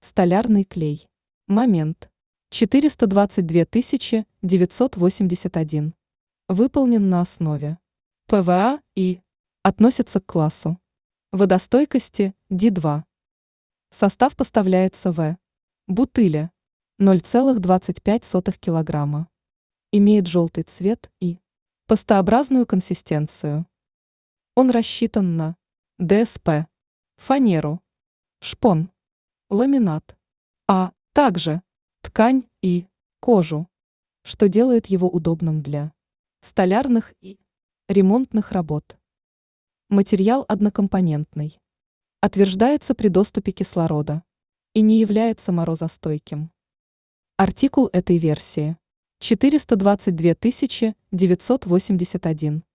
Столярный клей. Момент. 422 981. Выполнен на основе ПВА и относится к классу водостойкости D2. Состав поставляется в бутыле 0,25 кг. Имеет желтый цвет и пастообразную консистенцию. Он рассчитан на ДСП, фанеру, шпон, ламинат, а также ткань и кожу, что делает его удобным для столярных и ремонтных работ. Материал однокомпонентный. Отверждается при доступе кислорода и не является морозостойким. Артикул этой версии 422 981.